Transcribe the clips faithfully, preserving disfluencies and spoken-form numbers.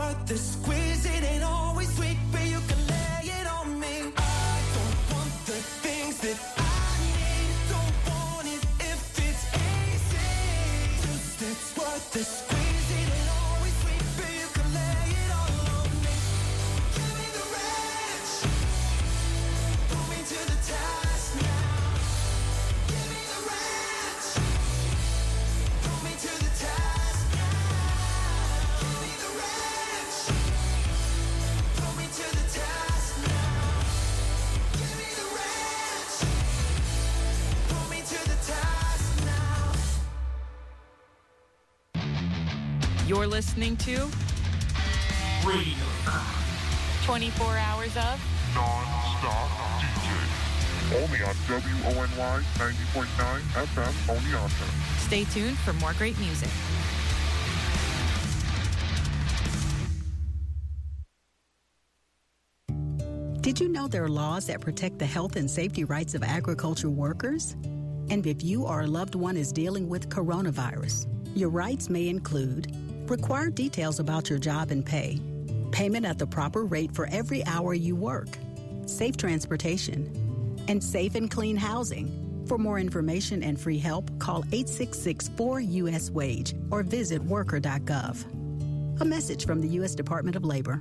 worth the squeeze. It ain't always sweet, but you can lay it on me. I don't want the things that I need. Don't want it if it's easy. Two steps worth the squeeze. It ain't always sweet, but you can lay it all on me. Give me the ranch. Put me to the task now. Give me the ranch. Put me to the task now. Give me the ranch. Put me to the task now. Give me the ranch. Put me to the task now. You're listening to Radio twenty-four hours of Non-Stop D J. Only on W O N Y ninety point nine F M Oneonta. Stay tuned for more great music. Did you know there are laws that protect the health and safety rights of agricultural workers? And if you or a loved one is dealing with coronavirus, your rights may include required details about your job and pay, payment at the proper rate for every hour you work, safe transportation, and safe and clean housing. For more information and free help, call eight six six, four U S WAGE or visit worker dot gov. A message from the U S Department of Labor.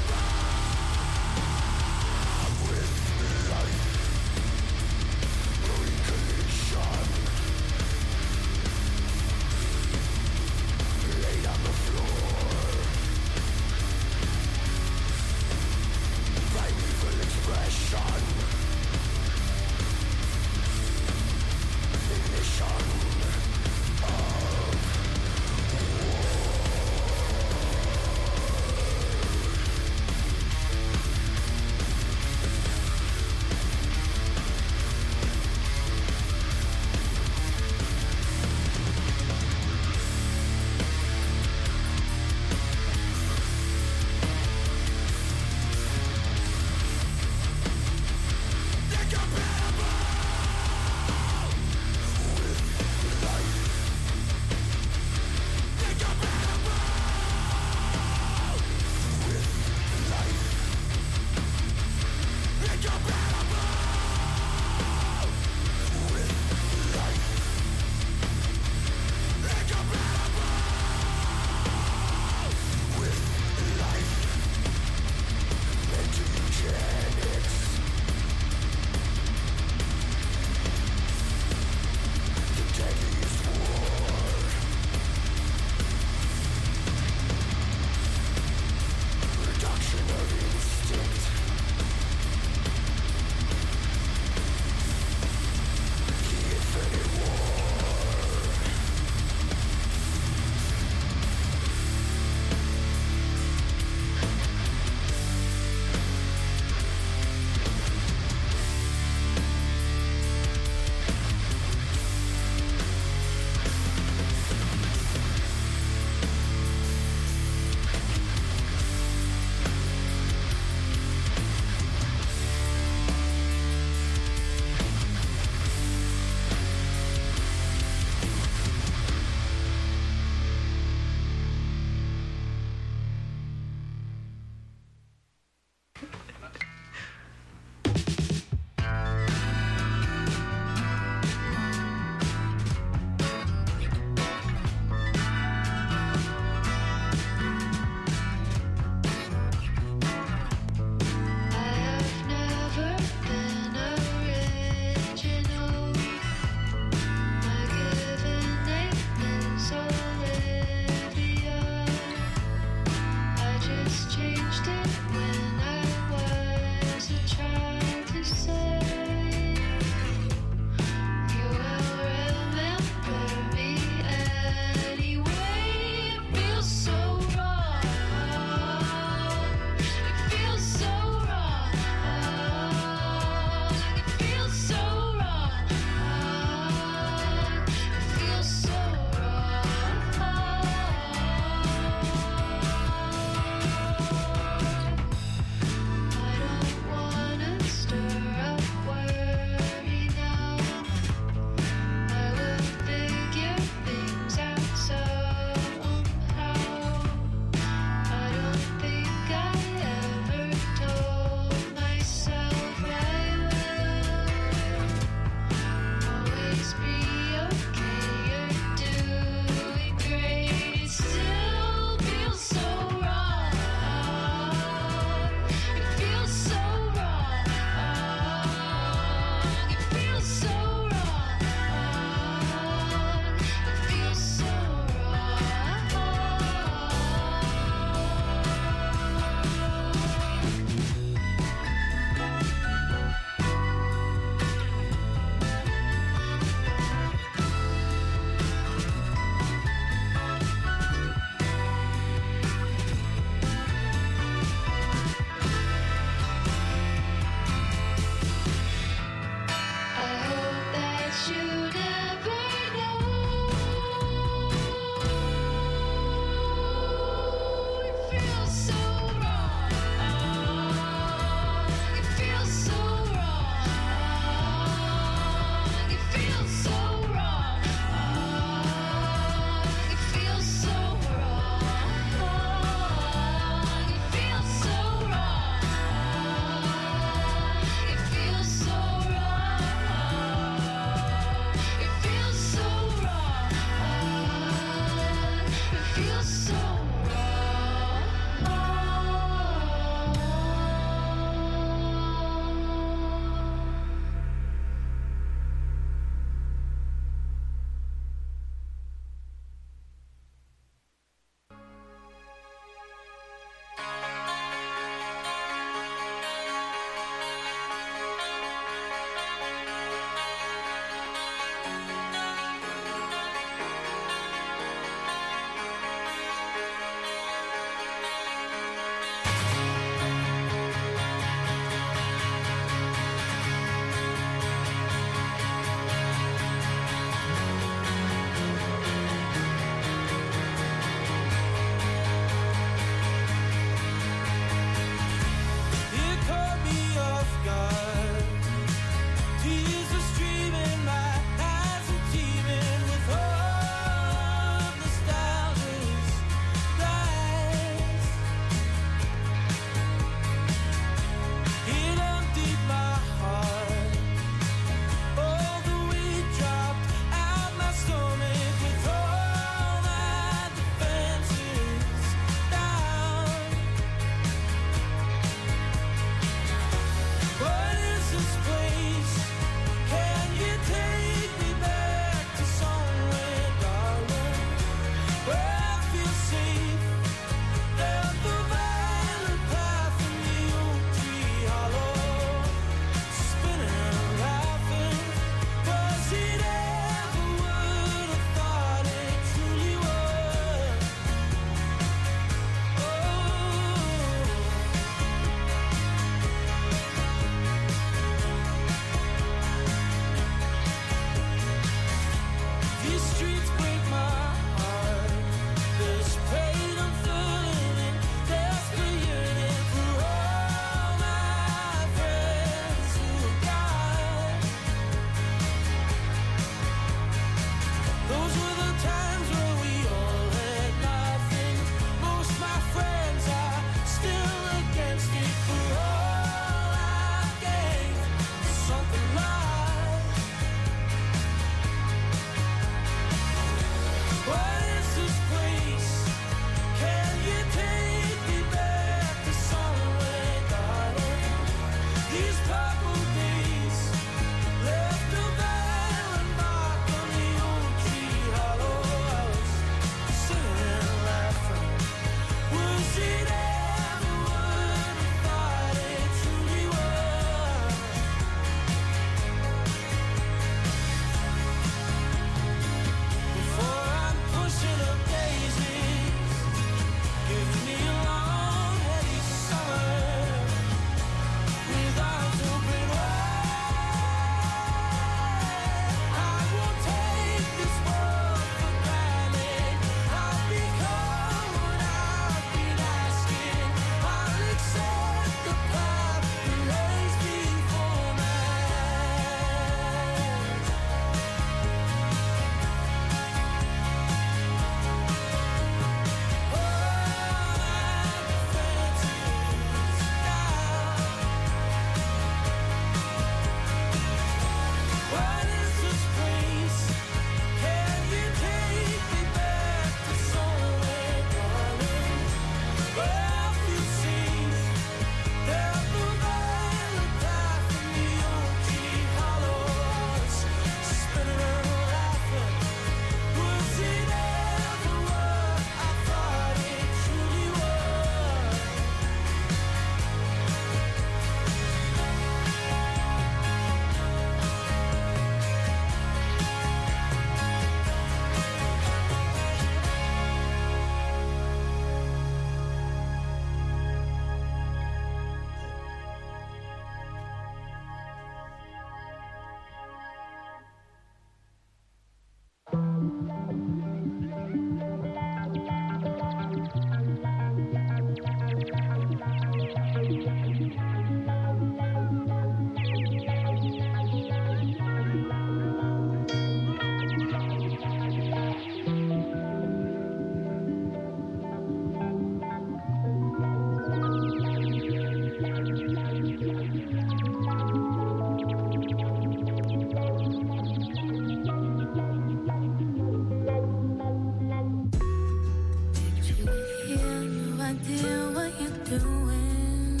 idea what you're doing.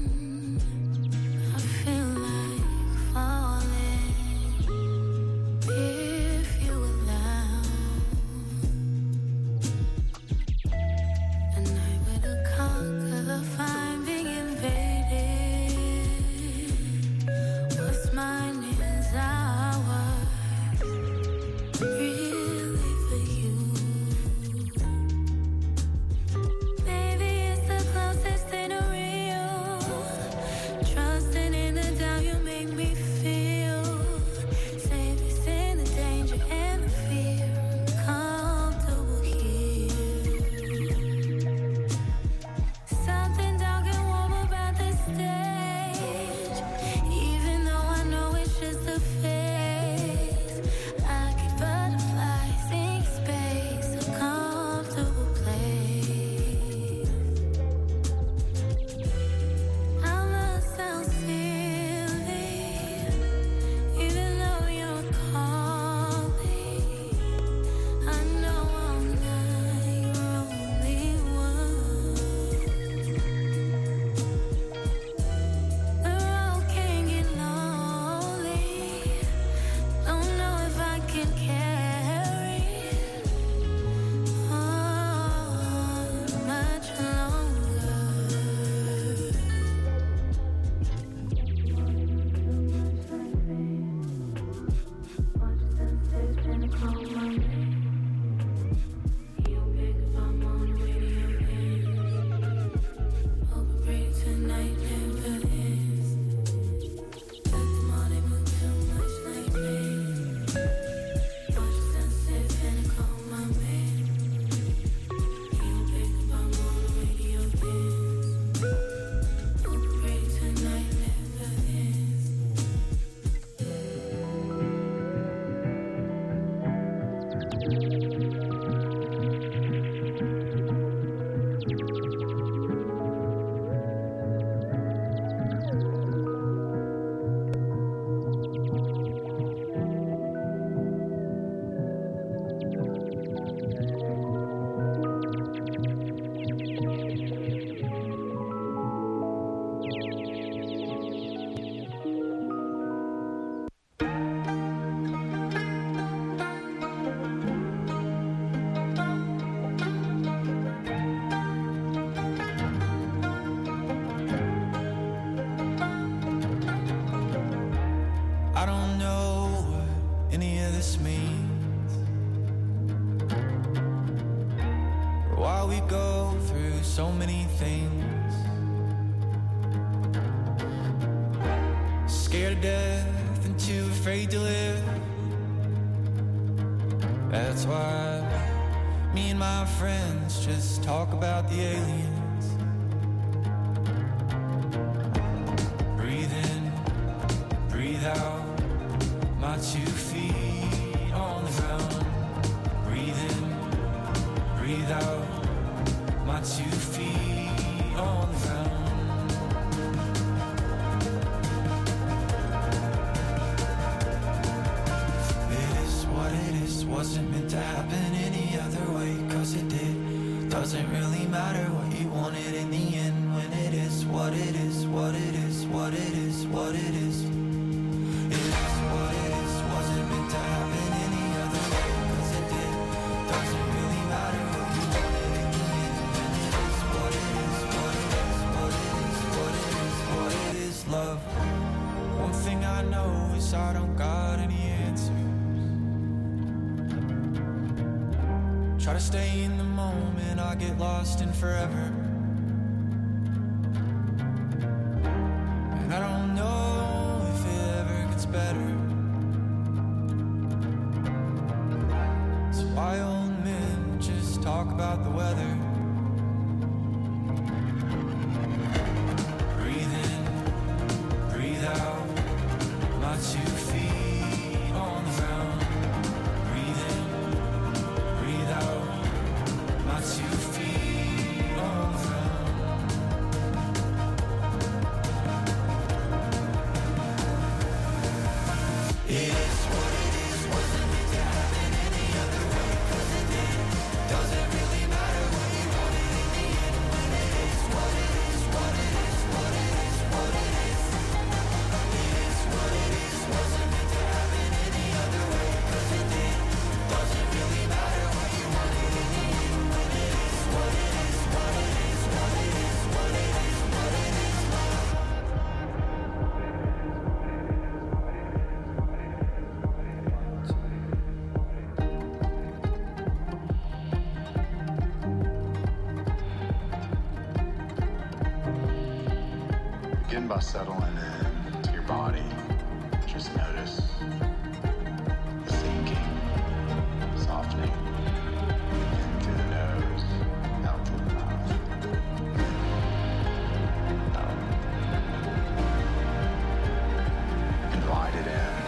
I feel like falling if you allow a night with a conquer, fine being invaded. What's mine is ours, really for you. Maybe it's the closest thing to real. Trusting in the doubt you make me feel. Safest in the danger and the fear. Comfortable here. Something dark and warm about the stage. Even though I know it's just a phase, I get butterflies in space, a comfortable place. I must sound silly, even though you're calling. I know I'm not your only one. The road can get lonely. Don't know if I can carry on much longer. Watch sunset and call my name. You pick up, I'm on the radio ends. Hope the break tonight never ends. Let the morning move too much like me. Watch sunset and call my man. You pick up, I'm on the radio ends. Hope the break tonight never ends. I don't know what any of this means, or why we go through so many things. Scared of death and too afraid to live. That's why me and my friends just talk about the aliens. Breathe in, breathe out. My two feet on the ground. Breathe in, breathe out. My two feet on the ground. It is what it is. Wasn't meant to happen any other way, 'cause it did. Doesn't really matter what you wanted in the end, when it is what it is, what it is, what it is, what it is. It is what it is, wasn't meant to happen any other way, 'cause it did. Doesn't really matter what you wanted in the end, when it is what it is, what it is, what it is, what it is, what it is, love. One thing I know is I don't got any answers. Try to stay in the moment, I get lost in forever. And I don't know if it ever gets better. So why old men just talk about the weather? Breathe in, breathe out. My two feet on the ground. Breathe in, breathe out. My two feet on the ground. begin by settling in to your body. Just notice the sinking, softening, in through the nose, out through the mouth. Out. Invite it in.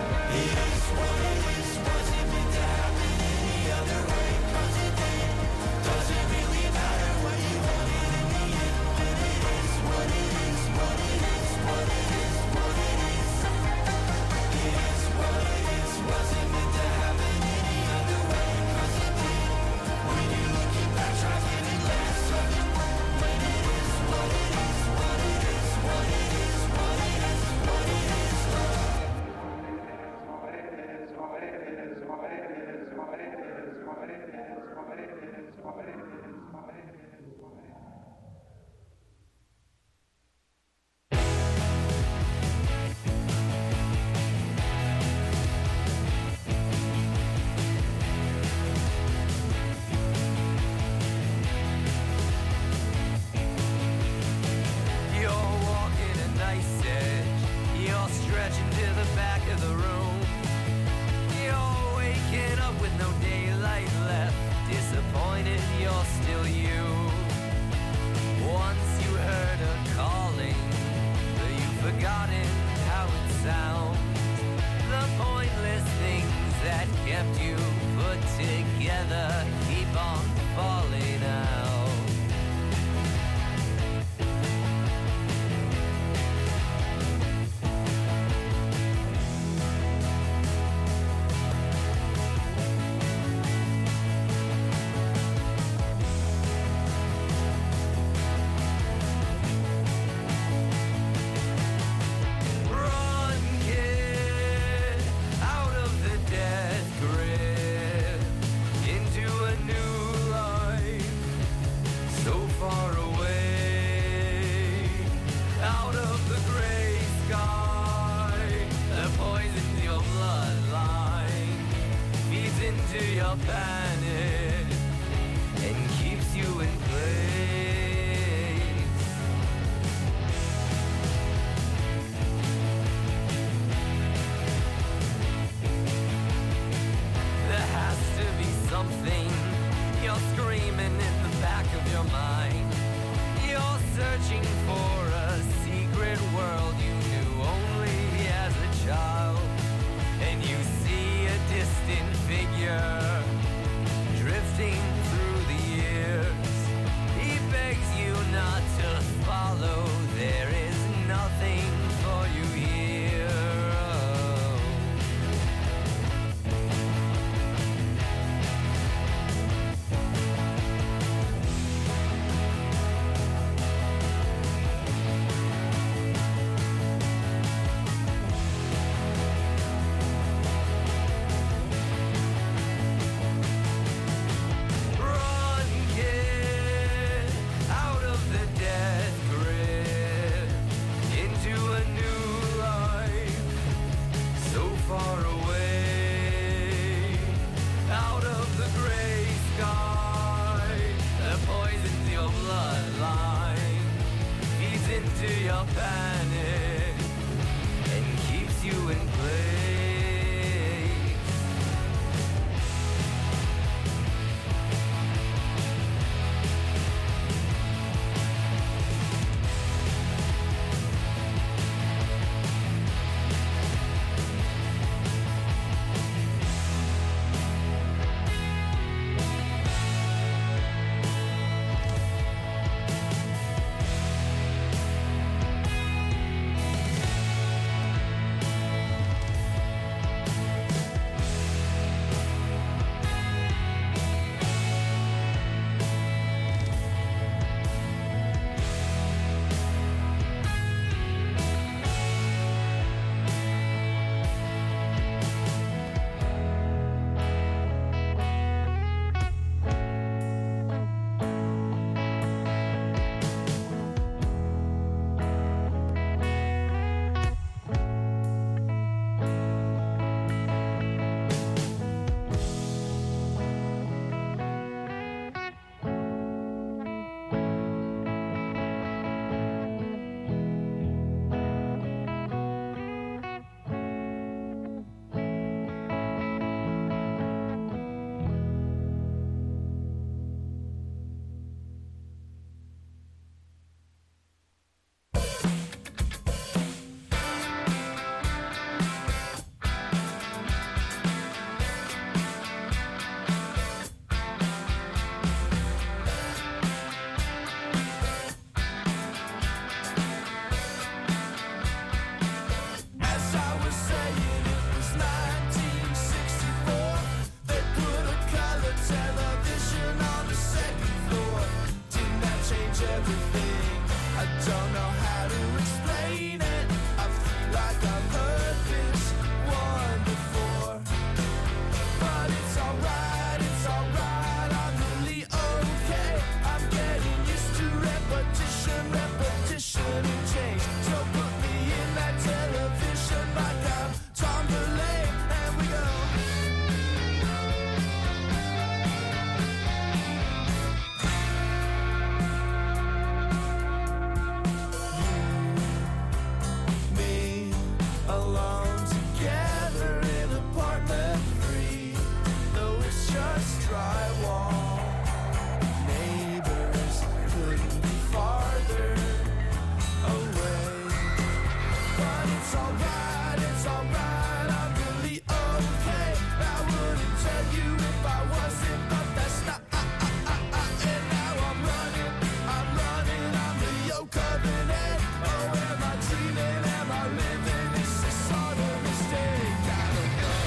change everything. I don't know how to explain it. I feel like I've heard this one before, but it's alright, it's alright. I'm really okay. I'm getting used to repetition, repetition and change. So put me in that television like I'm Tom DeLay, and we go. Me alone together in apartment three, though it's just drywall. Neighbors couldn't be farther away, but it's alright, it's alright. I'm really okay. I wouldn't tell you if I wasn't, but that's not. I, I, I, I. And now I'm running, I'm running. I'm the yoke of an egg. Oh, am I dreaming? Am I living? Is this all a mistake? I don't know.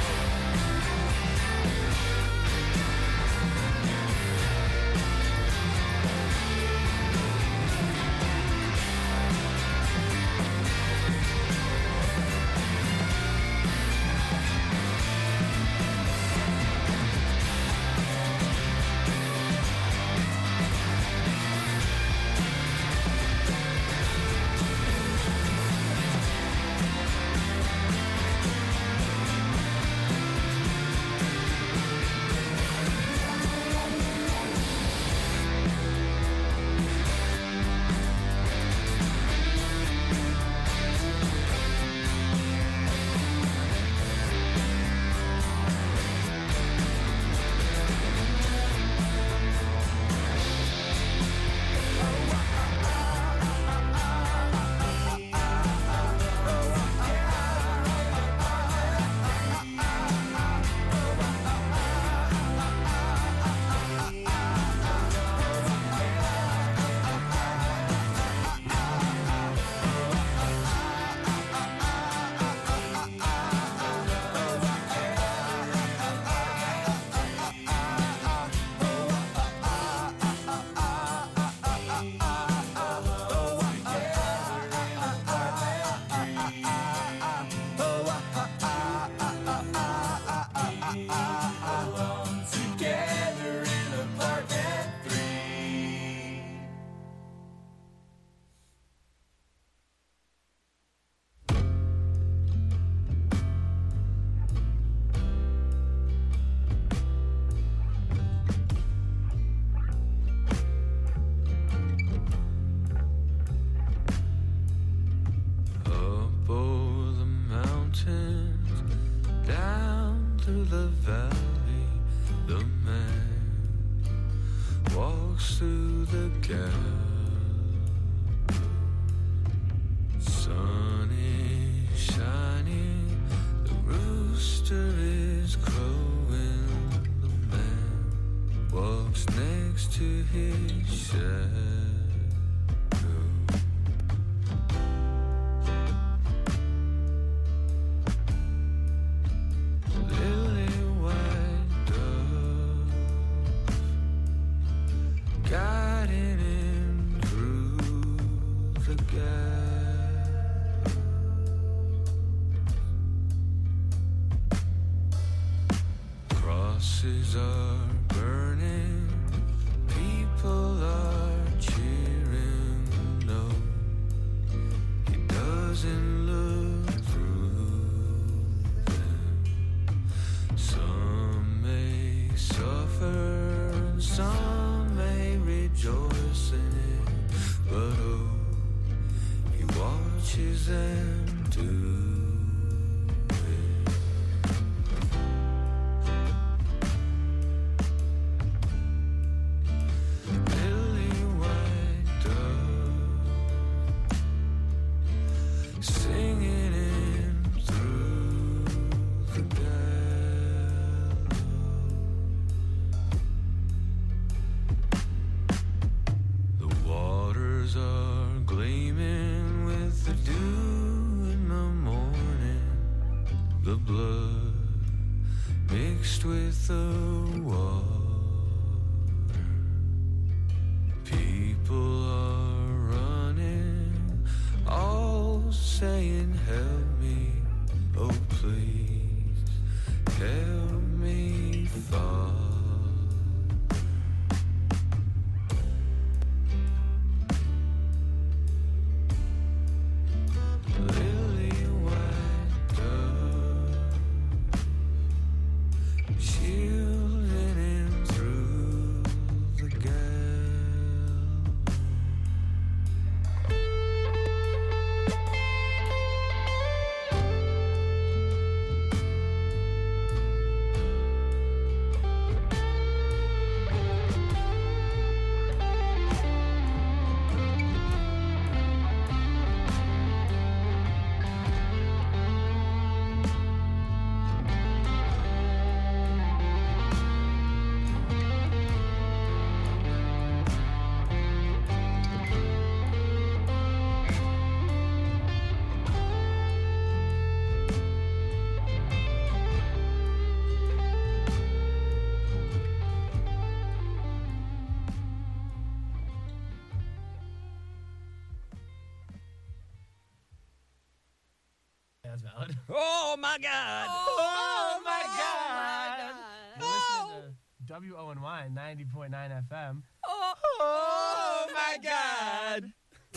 Alone together in apartment three. Up over the mountains, down through the valley, the man walks through the gap. Sun is shining, the rooster is crowing, the man walks next to his shadow. Lily white dove guiding him through the gap. Crosses are burning, people are cheering. No, he doesn't look through them. Some may suffer, and some may rejoice in it, but oh, he watches them do it. Lily white dove singing in through the gap. The waters are gleaming with the dew in the morning, the blood mixed with the water. People are that's valid. Oh, my God. Oh, my God. You're listening to W O N Y ninety point nine F M. Oh, oh my God.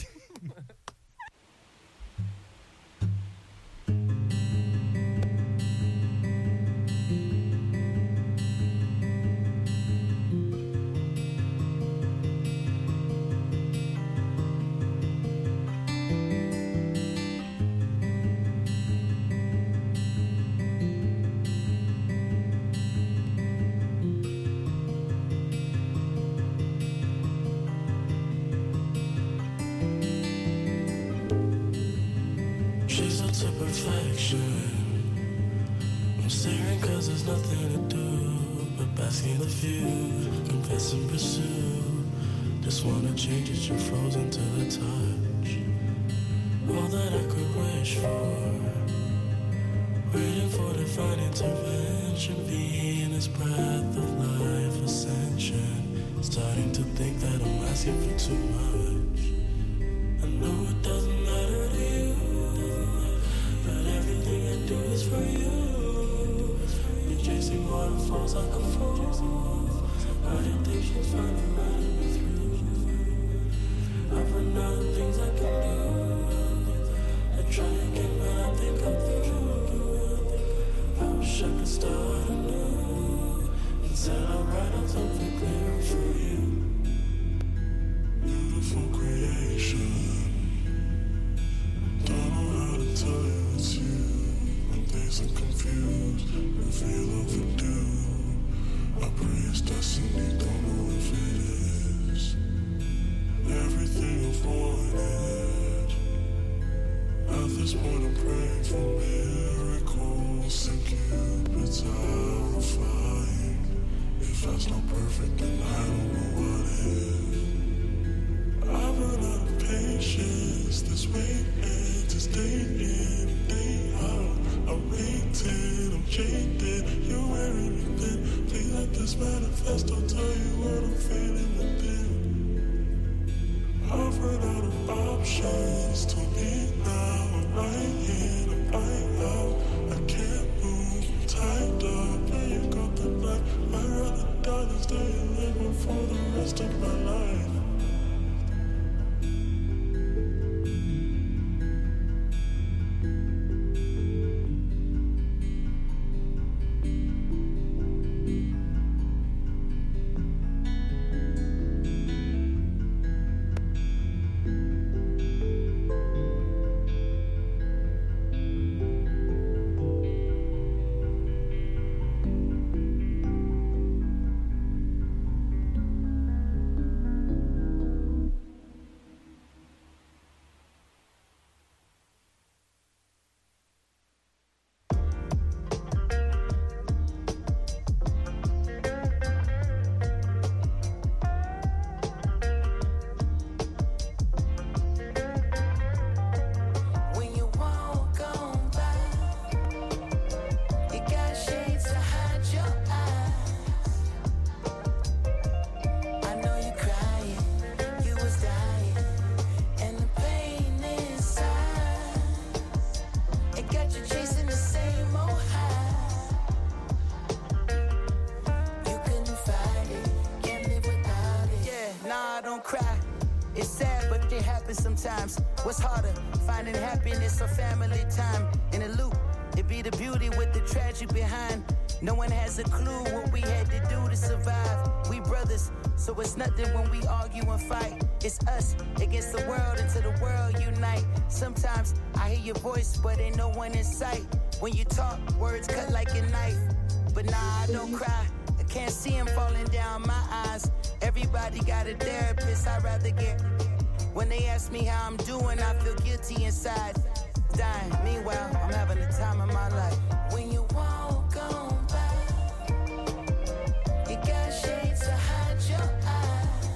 She's up to perfection. I'm staring cause there's nothing to do but bask in the view, confess and pursue. Just wanna change it, you're frozen to the touch. All that I could wish for, waiting for divine intervention, Venus breath of life ascension. Starting to think that I'm asking for too much. I know it doesn't matter to you, but everything I do is for you. Been chasing waterfalls like a fool. My addiction's finally letting me through. I've run out of things I can do. I try again, but I think I'm through. I wish I could start anew. Instead, I'll write out something clearer for you. Beautiful creation. Don't know how to tell you it's you. My days are confused, I feel overdue. I pray it's destiny, don't know if it is. Everything I've wanted. At this point I'm praying for miracles and Cupid's horrifying. If that's not perfect, then I don't know what is. I've run out of patience. This waiting to stay in, day out. I'm waiting, I'm jaded. You're wearing me thin. Please let this manifest. I'll tell you what I'm feeling within. I've run out of options. To me now, I'm right in, I'm right out. I can't move, I'm tied up. Yeah, you got the knife. I'd rather die than stay and live for the rest of my life. Sometimes, what's harder, finding happiness or family time? In a loop, it be the beauty with the tragic behind. No one has a clue what we had to do to survive. We brothers, so it's nothing when we argue and fight. It's us against the world until the world unite. Sometimes I hear your voice, but ain't no one in sight. When you talk, words cut like a knife. But nah, I don't cry. I can't see him falling down my eyes. Everybody got a therapist, I'd rather get. When they ask me how I'm doing, I feel guilty inside. Dying, meanwhile, I'm having the time of my life. When you walk on by, you got shades to hide your eyes.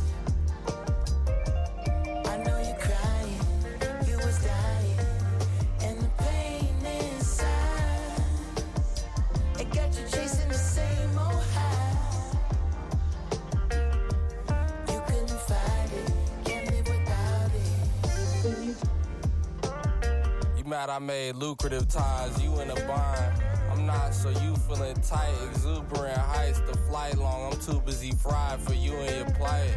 I know you're crying, you was dying, and the pain inside, it got you chasing the same old high. You couldn't fight it. I made lucrative ties. You in a bind. I'm not, so you feeling tight. Exuberant heights, the flight long. I'm too busy fried for you and your plight.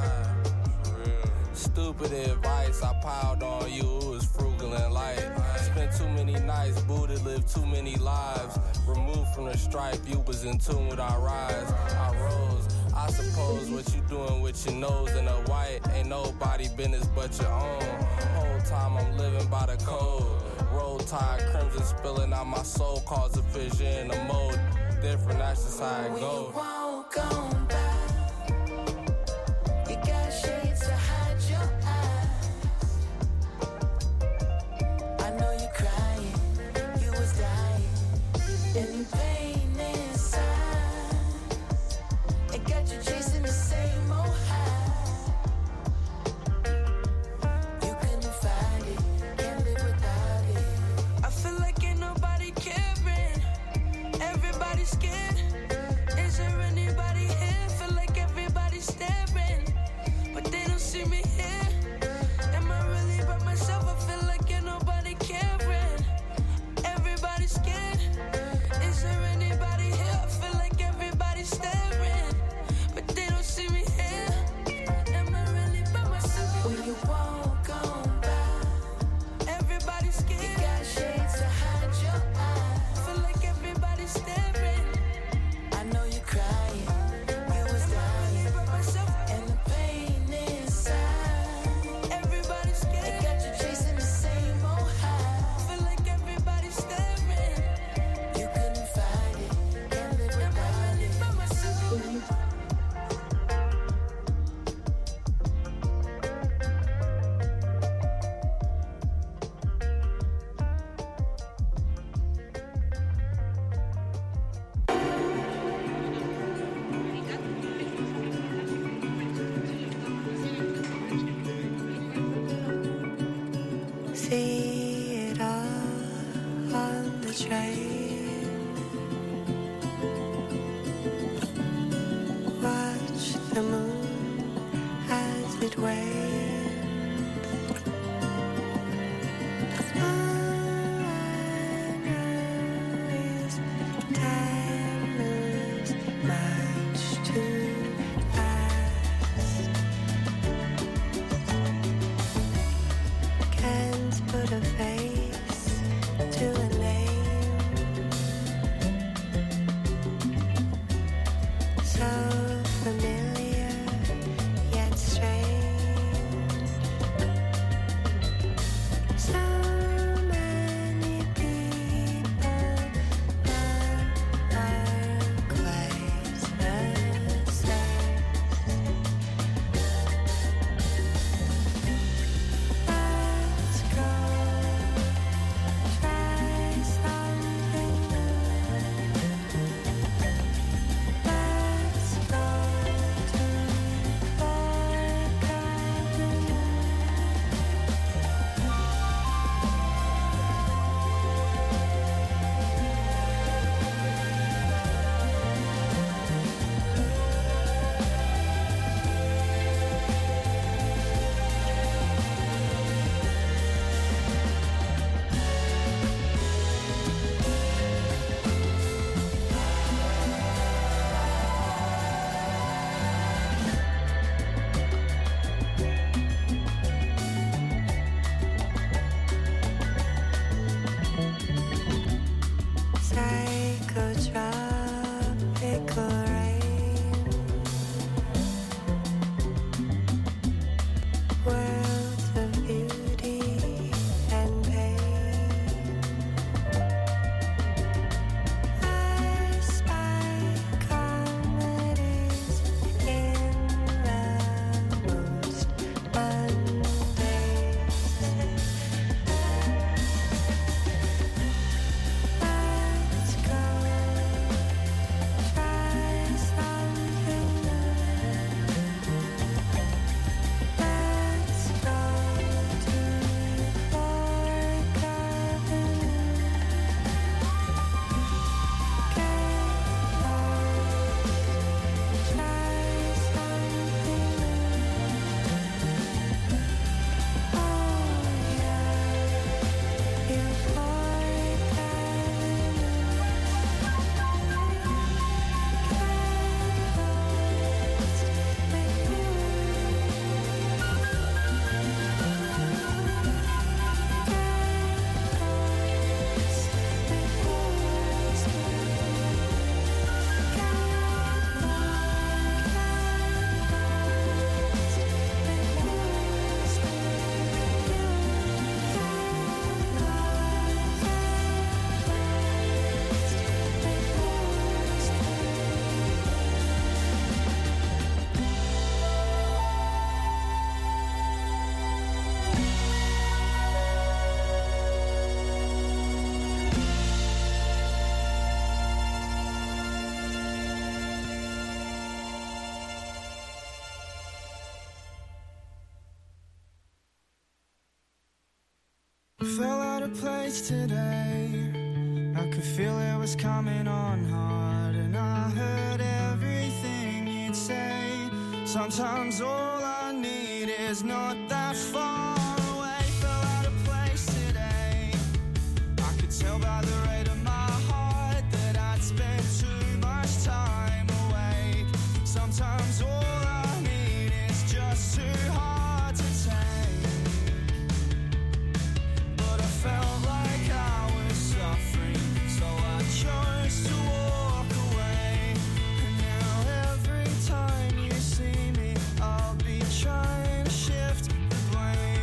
Stupid advice, I piled on you, it was frugal and light. Spent too many nights, booted, lived too many lives. Removed from the stripe, you was in tune with our rise. I rose, I suppose what you doing with your nose in a white ain't nobody business but your own. Whole time I'm living by the code. Roll tide, crimson spilling out my soul, cause a vision, a mode different, that's just how it goes. When you walk on by, you got shades to hide your eyes. I know you're crying, you was dying, and the pain inside, it got you chasing the same old high. You couldn't find it, can't live without it. I feel like ain't nobody caring, everybody's scared. Is there anybody here? Feel like everybody's staring, but they don't see me here. Am I really by myself? I feel like ain't nobody caring, everybody's scared. Is there anybody here? I feel like everybody's staring, but they don't see me here. Am I really by myself? When you walk on by, everybody's scared. You got shades to hide your eyes. Feel like everybody's staring. I know you're crying, you was dying, and the pain inside, everybody's scared. It got you chasing the same old high. Feel like everybody's staring. You couldn't find it, can't live without it. By myself. See it all on the train. Watch the moon as it wanes. All I know is time moves much too fast. Can't put a face to a name. fell out of place today. I could feel it was coming on hard, and I heard everything you'd say. Sometimes all I need is not that far away. Fell out of place today. I could tell by the rate of my heart that I'd spent too much time awake. Sometimes all I need is just too hard to take. But I felt like I was suffering, so I chose to walk away. And now every time you see me, I'll be trying to shift the blame.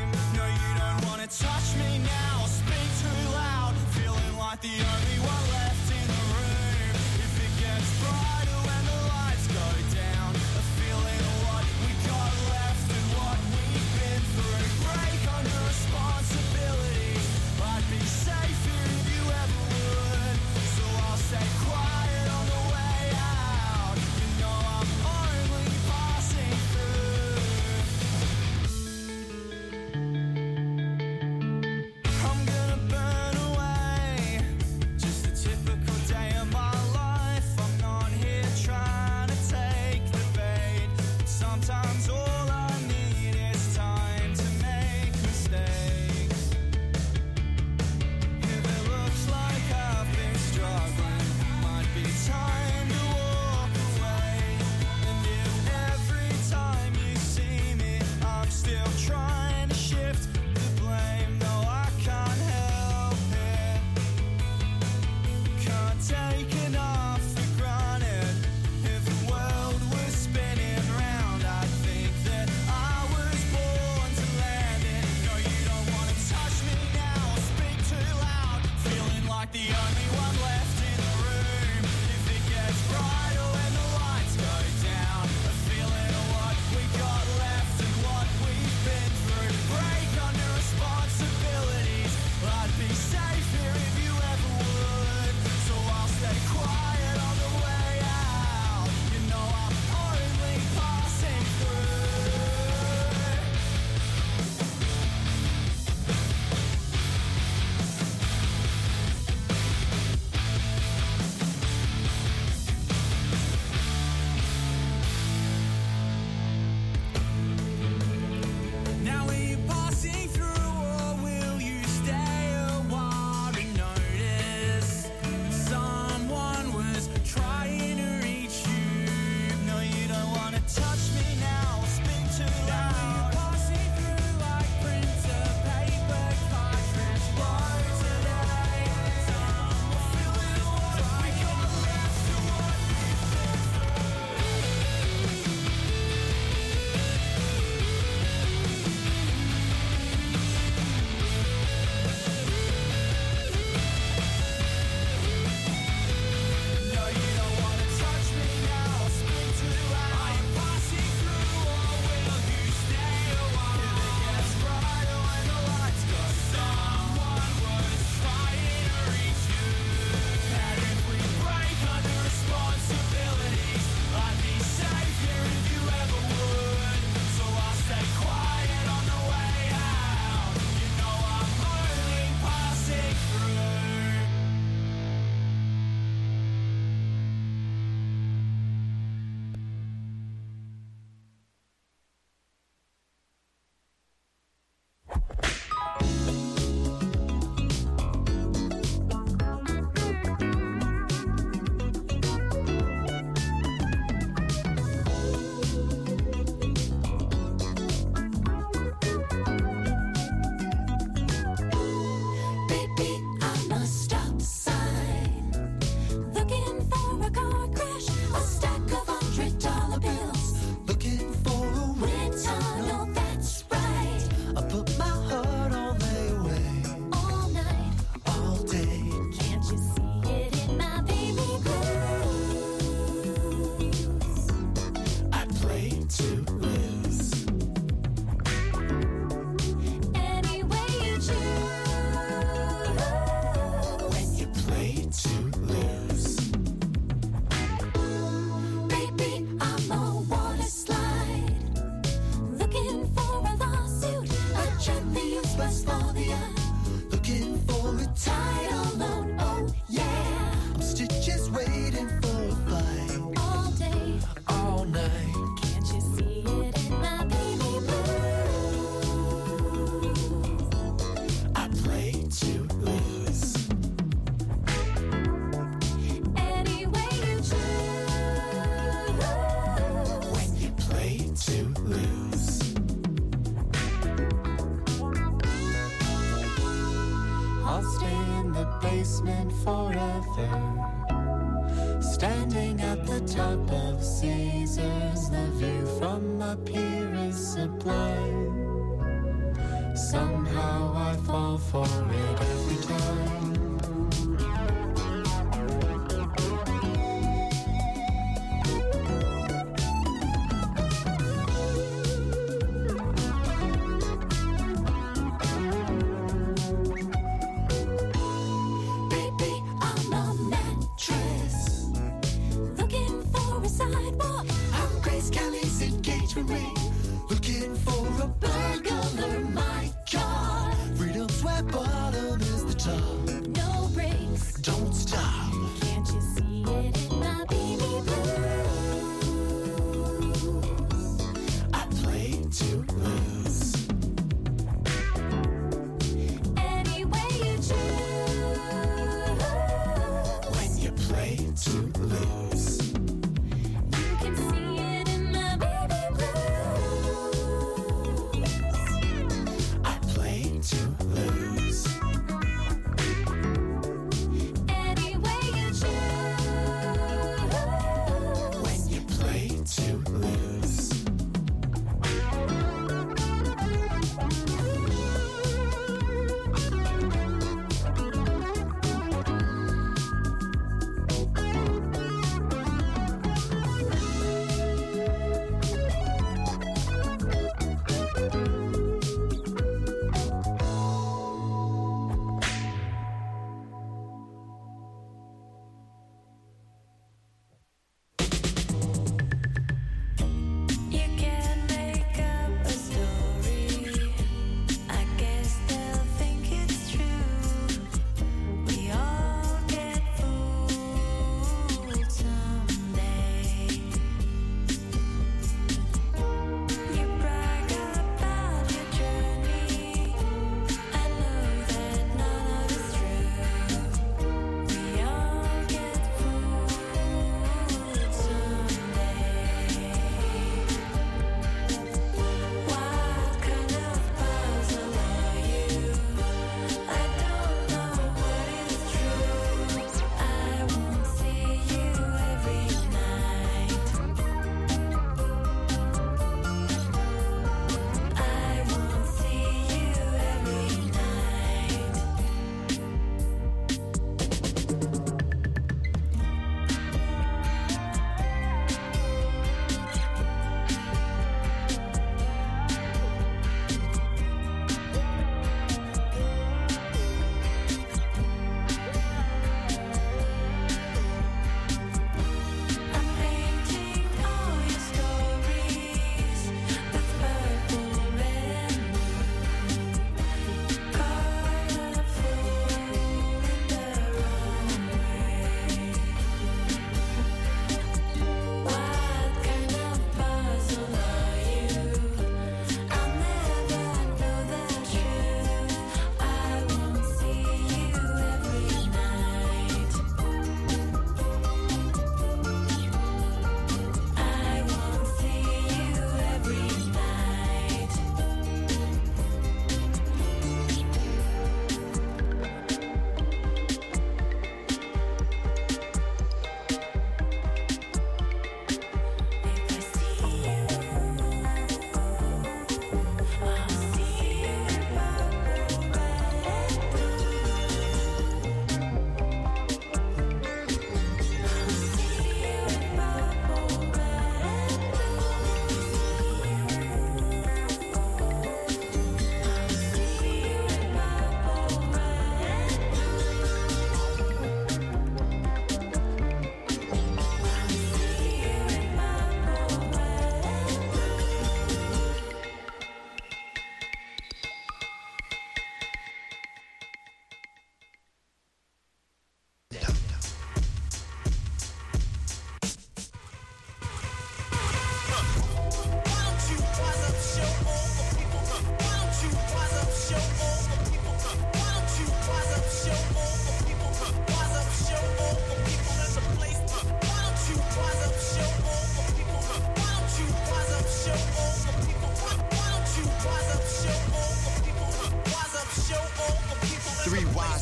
the basement forever. Standing at the top of Caesars, the view from up here is sublime. Somehow I fall for it every time. Looking for a burglar, my God. Freedom's where bottom is the top. No brakes. Don't stop. Can't you see it in my baby blues? I play to lose. Any way you choose. When you play to lose. You can see it in my baby blues. I play to lose. Any way you choose. When you play to lose.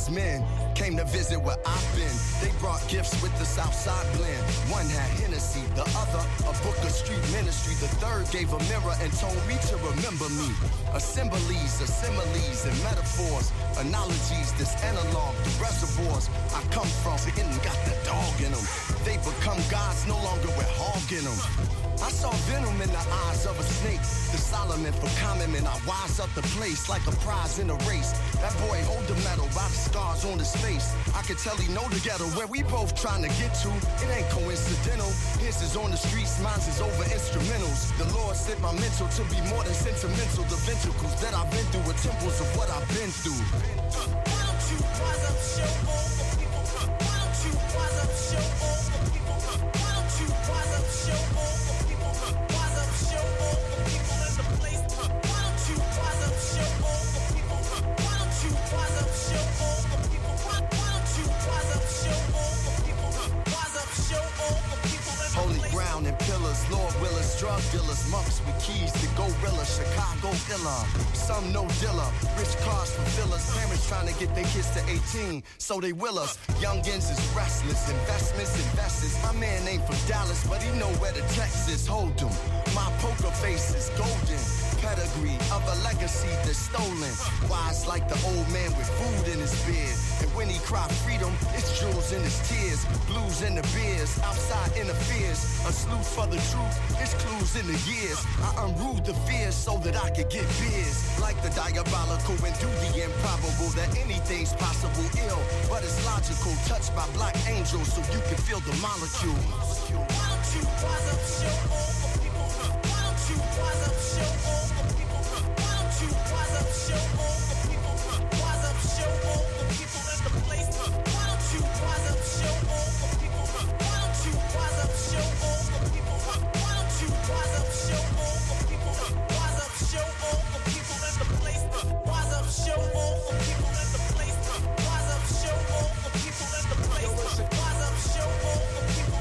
wise men came to visit where I've been. They brought gifts with the Southside blend. One had Hennessy, the other a book of street ministry. The third gave a mirror and told me to remember me. Assemblies, assimiles, and metaphors, analogies, this analog, the reservoirs I come from, and got the dog in them. They become gods no longer with hog in them. I saw venom in the eyes of a snake. The Solomon for common men, I wise up the place like a prize in a race. That boy hold the medal by the scars on his face. I could tell he know the ghetto where we both trying to get to. It ain't coincidental. His is on the streets, mine's is over instrumentals. The Lord set my mental to be more than sentimental. The ventricles that I've been through are temples of what I've been through. Why don't you wise up, show all the people? Why don't you wise up, show all the people? Why don't you wise up, show all the people? Wise up, show all the people in the place. Why don't you wise up, show all the people? Why don't you wise up, show all the people? Why don't you wise up, show all the people? Wise up, show all the people in the Holy place. ground and pillars, Lord Willis, drug dealers, monks with keys to gorilla, Chicago illa. Some no dealer, rich cars for fillers, parents trying to get their kids to eighteen, so they will us. Youngins is restless, investments, investors. My man ain't from Dallas, but he know where the Texas hold him. My poker face is golden, pedigree of a legacy that's stolen. Wise like the old man with food in his beard, and when he cry freedom, it's jewels in his tears, blues in the beers, outside interferes. A sleuth for the truth, it's clues in the years. I unruled the fears so that I could get beers. Like the diabolical and do the improbable, that anything's possible ill, but it's logical. Touched by black angels so you can feel the molecule. Why don't you wise up, show all the people? Why don't you wise up, show all the people? Why don't you wise up, show all the people? Wise up, show all the people in the place. Why don't you wise up, show all the people? Why don't you wise up, show all the people? Why don't you wise up, show all the people? Wise up, show all the people in the place. Wise up, show all the people in the place. Wise up, show all the people in the place. Wise up, show all the people.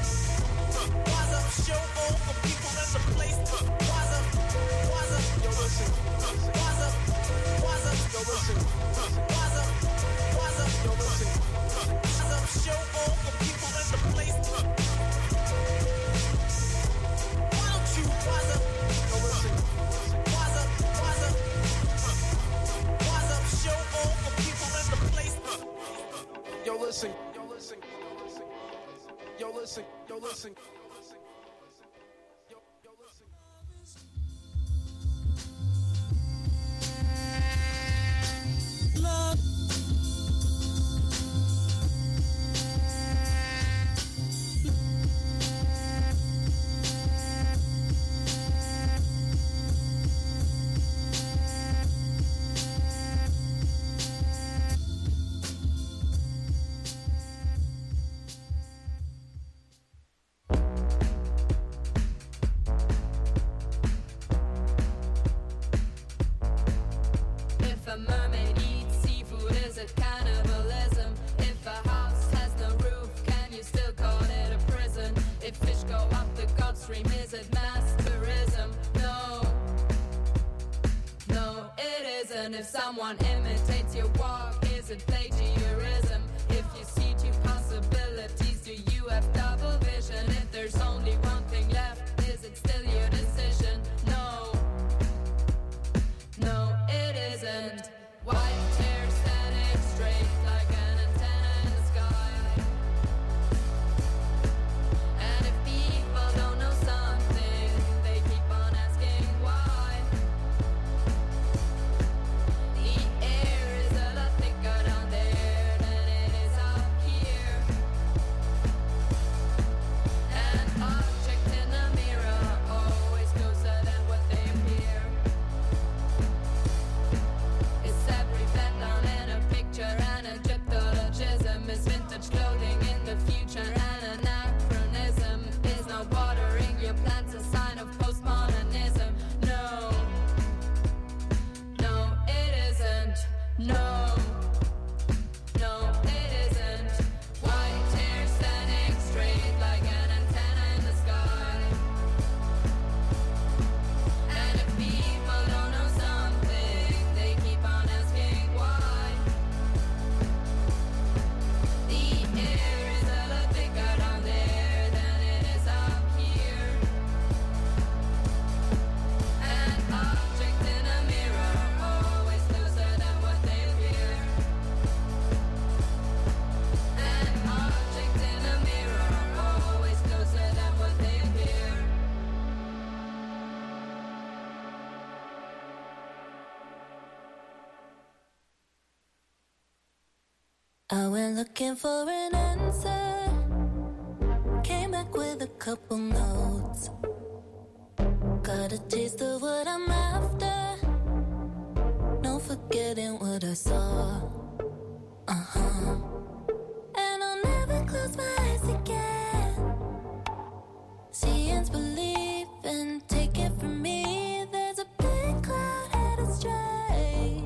Wise up, show all the people in the place. Wise up, wise up, yo listen. Wise up, wise up, yo listen. Wise up, wise up, yo listen. Wise up, show all the people in the place. Why don't you wise up, yo listen. Wise up, wise up, wise up, show all the people in the place. Yo listen, yo listen, yo listen, yo listen. Love. If a mermaid eats seafood, is it cannibalism? If a house has no roof, can you still call it a prison? If fish go up the Gulf Stream, is it mass tourism? No, no, it isn't. If someone imitates your walk, is it plagiarism? If you see two possibilities, do you have double vision? If there's only one thing left, is it still your decision? No, no, it isn't. White hair standing straight like an antenna in the sky. And if people don't know something, they keep on asking why. The air is a lot thicker down there than it is up here. An object in a mirror always closer than what they appear. It's every background in a picture, and Egyptologism is vintage clothing in the future, and anachronism is not watering your plants, a sign of postmodernism. No, no, it isn't. No, no, it isn't. White hair standing straight like an antenna in the sky. And if people don't know something, they keep on asking why. I went looking for an answer, came back with a couple notes. Got a taste of what I'm after, no forgetting what I saw. Uh-huh. And I'll never close my eyes again. Seeing's believing, take it from me. There's a big cloud headed straight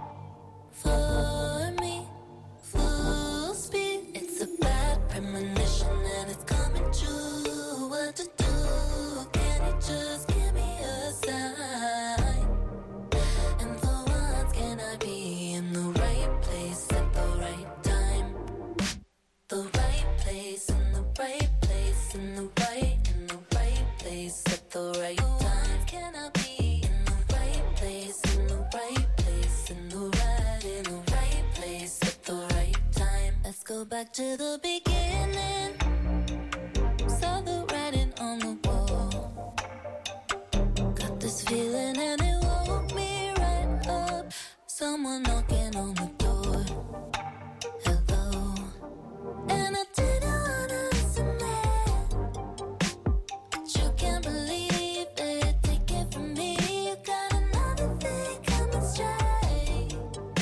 for me, full speed. It's a bad premonition and it's coming true. What to do? Can you just give me a sign? And for once, can I be in the right place at the right time? The right place in the right place in the right in the right place at the right time. Can I be in the right place in the right place in the right in the right place at the right time? Let's go back to the beginning. Saw the writing on the wall. Got this feeling and it woke me right up. Someone knocking on the door. Hello. And I didn't wanna listen there, but you can't believe it. Take it from me. You got another thing coming straight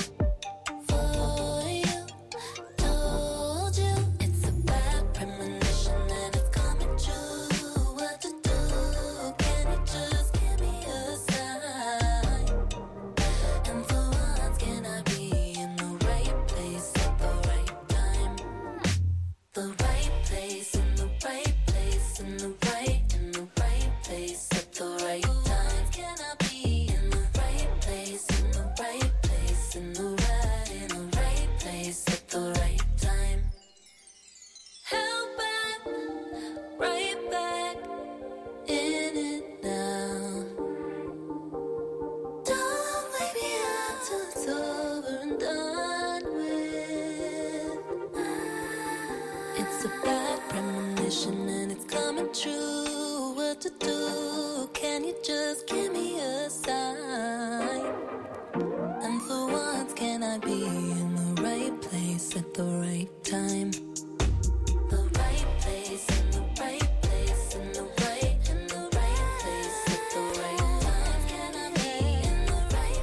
for you. Told you it's a bad premonition and it's coming true. What to do? Can you just give me a sign? And for once, can I be in the right place at the right time? The right place in the right place in the right in the right place at the right time. Can I be in the right place in the right place in the right in the right place at the right time? Held back, right back in it now. Don't wake me up till it's over and done with. It's a bad premonition and it's coming true. What to do? Can you just give me a sign? And for once, can I be in the right place at the right time? The right place in the right place in the right in the right place at the right time. Can I be in the right?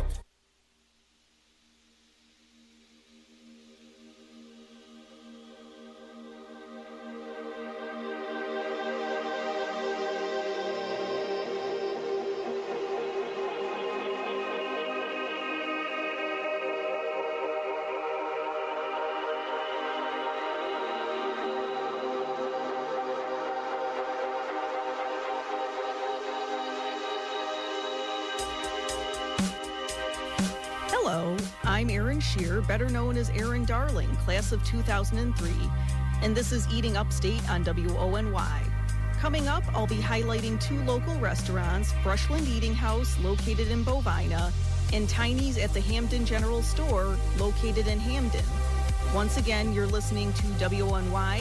Hello, I'm Erin Shear, better known as Erin Darling, class of two thousand three, and this is Eating Upstate on W O N Y. Coming up, I'll be highlighting two local restaurants, Brushland Eating House, located in Bovina, and Tiny's at the Hamden General Store, located in Hamden. Once again, you're listening to W O N Y